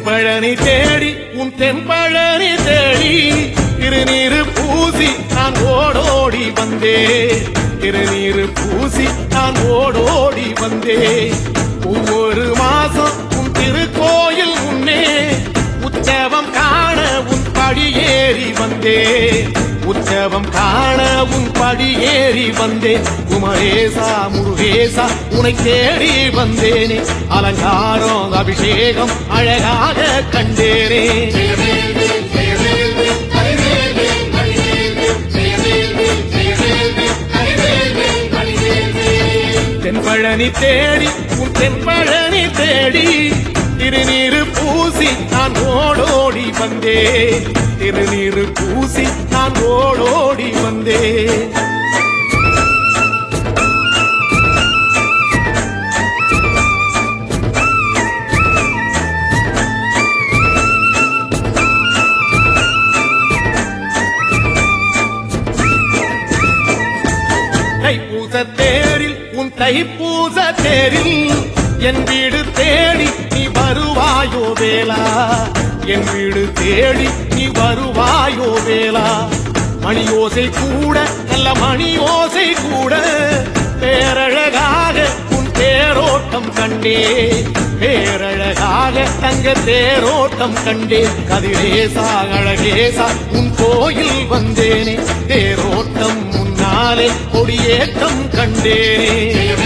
தென்பழனி தேடி உன் தென்பழனி தேடி திருநீரு பூசி நான் ஓடோடி வந்தே திருநீரு பூசி நான் ஓடோடி வந்தே ஒவ்வொரு மாசம் உன் திருக்கோயில் முன்னே உற்சவம் காண உன் படியேறி வந்தே உற்சவம் காண உன் படியேறி வந்தேன் குமரேசா முருகேசா உன்னை தேடி வந்தேனே அலங்காரம் அபிஷேகம் அழகாக கண்டேனே தென்பழனி தேடி உன் தென்பழனி தேடி திருநீரு பூசி நான் ஓடோடி வந்தே திருநீரு பூசி நான் ஓடோடி வந்தே தைப்பூச தேரில் உன் தைப்பூச தேரில் என் வீடு தேடி நீ வருவாயோ வேளா என் வீடு தேடி நீ வருவாயோ வேளா மணியோசை கூட நல்ல மணியோசை கூட பேரழகாக உன் தேரோட்டம் கண்டே பேரழகாக தங்க தேரோட்டம் கண்டே கதிரேசா அழகேசா உன் கோயில் வந்தேனே தேரோட்டம் முன்னாலே கொடியேற்றம் கண்டேனே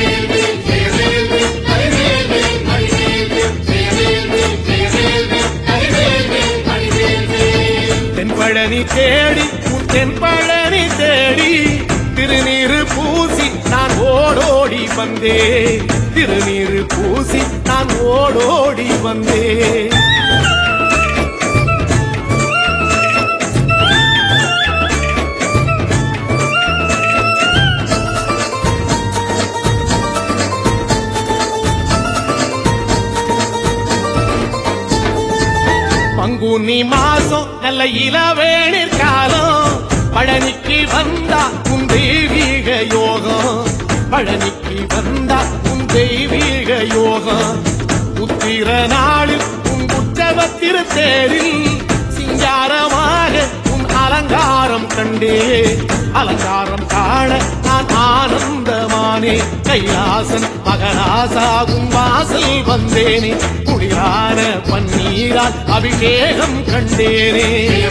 தென்பழனி தேடி உன் தென்பழனி தேடி திருநீரு பூசி நான் ஓடோடி வந்தே திருநீரு பூசி நான் ஓடோடி வந்தே பங்குனி மாசம் நல்ல இளவேணிற் காலம் பழனிக்கு வந்தா உன் தெய்வீக யோகம் பழனிக்கு வந்தா உன் தெய்வீக யோகம் உத்திர நாளில் உன் உற்சவத்திரு தேரில் சிங்காரமாக உன் அலங்காரம் கண்டே அலங்காரம் காண நான் ஆனந்தமானே கைலாசன் மகராசாகும் வாசல் வந்தேனே குளிரான பன்னீரால் அபிஷேகம் கண்டேனே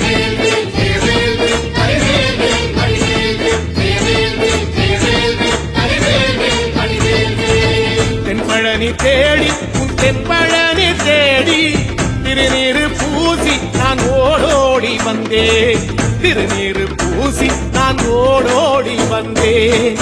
தென்பழனி தேடி உன் தென்பழனி தேடி திருநீரு பூசி நான் ஓடோடி வந்தே திருநீரு பூசி நான் ஓடோடி வந்தேன்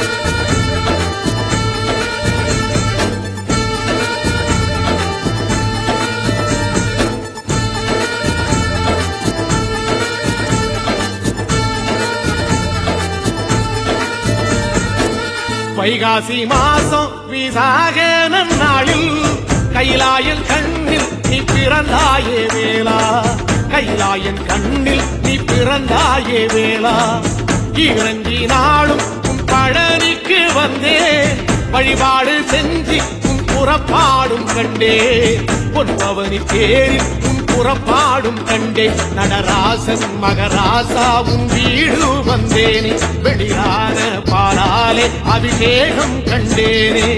வைகாசி மாசம் விசாக நன்னாளில் கைலாயன் கண்ணில் நீ பிறந்தாயே வேளா கைலாயன் கண்ணில் நீ பிறந்தாயே வேளா இறங்கி நாளும் உன் பழனிக்கு வந்தே வழிபாடு செஞ்சு உன் புறப்பாடும் கண்டே பொன்பவனி தேரில் உன் புறப்பாடும் கண்டே நடராசன் மகராசா உன் வீடு வந்தேனே வெளியான பாலாலே அபிஷேகம் கண்டேனே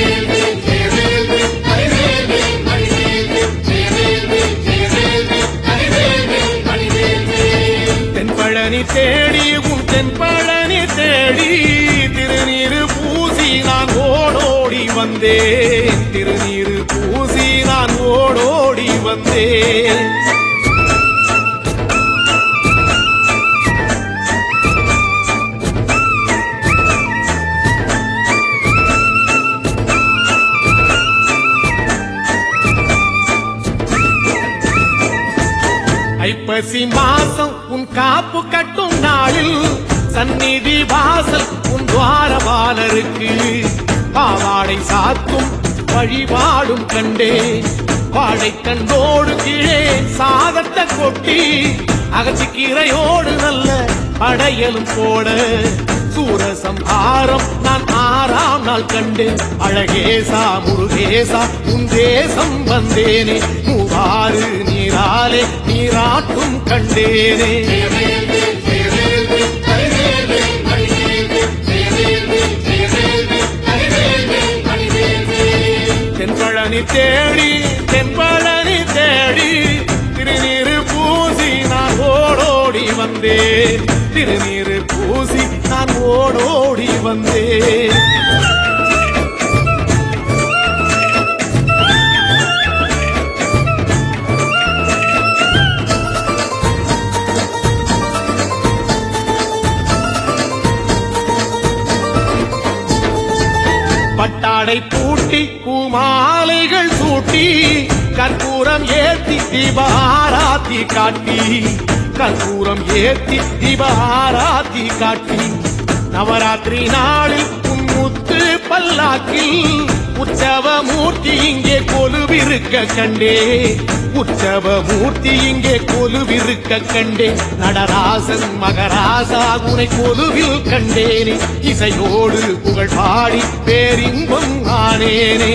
தென்பழனி தேடி உன் தென்பழனி தேடி திருநீரு பூசி நான் ஓடோடி வந்தேன் திருநீரு பூசி நான் ஓடோடி வந்தேன் ஐப்பசி மாசம் உன் காப்பு கட்டும் நாளில் சந்நிதி வாசல் உன் துவாரபாலருக்கு பாவாடை சாத்தும் வழிபாடும் கண்டே வாழை கண்டோடு கீழே சாதத்தை கொட்டி அகத்திக்கீரையோடு நல்ல படையலும் போட சூரசம்ஹாரம் நான் 6ஆம் நாள் நாள் கண்டேன் அழகேசா முருகேசா உன் தேசம் வந்தேனே மூவாறு நீராலே நீராட்டும் கண்டேனே தென்பழனி தேடி தென்பழனி தேடி திருநீரு பூசி நான் ஓடோடி வந்தேன் திருநீரு பூசி நான் ஓடோடி வந்தேன் பட்டாடை பூட்டி பூமாலைகள் சூட்டி கற்பூரம் ஏத்தி தீபாராத்தி காட்டி கற்பூரம் ஏத்தி தீபாராத்தி காட்டி நவராத்திரி நாளில் முத்து பல்லாக்கில் உற்சவ மூர்த்தி இங்கே கொலுவிருக்க கண்டே உற்சவ மூர்த்தி இங்கே கொலுவிருக்க கண்டே நடராசன் மகராசா உனை கொலுவில் கண்டேனே இசையோடு புகழ் பாடி பேரின்பம் ஆனேனே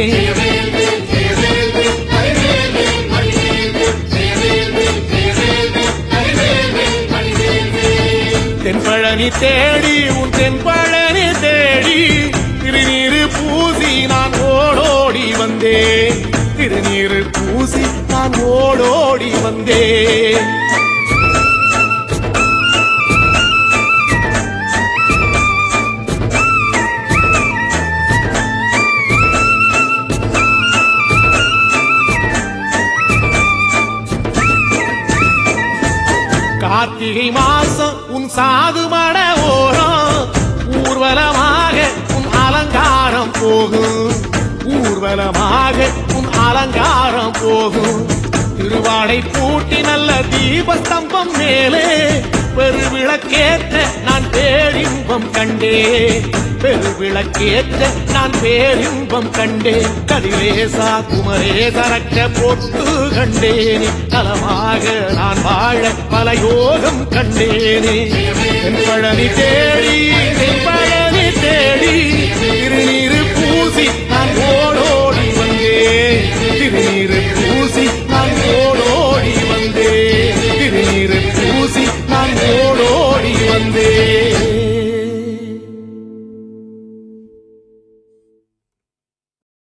தென்பழனி தேடி உன் தென்பழனி தேடி திருநீரு பூசி நான் ஓடோடி வந்தேன் திருநீரு பூசி நான் ஓடோடி வந்தேன் கார்த்திகை மாசம் உன் சாதுமட ஓரம் ஊர்வலமாக உன் அலங்காரம் போகும் ஊர்வலமாக உன் அலங்காரம் போகும் திருவாடை பூட்டி நல்ல தீபஸ்தம்பம் மேலே பெருவிளக்கேற்ற நான் பேரின்பம் கண்டேன் பெருவிளக்கேற்ற நான் பேரின்பம் கண்டேன் கதிரேசா குமரேசா ரக்க பொட்டு கண்டேனே நலமாக நான் வாழ பல யோகம் கண்டேனே தென்பழனி தேடி தென்பழனி தேடி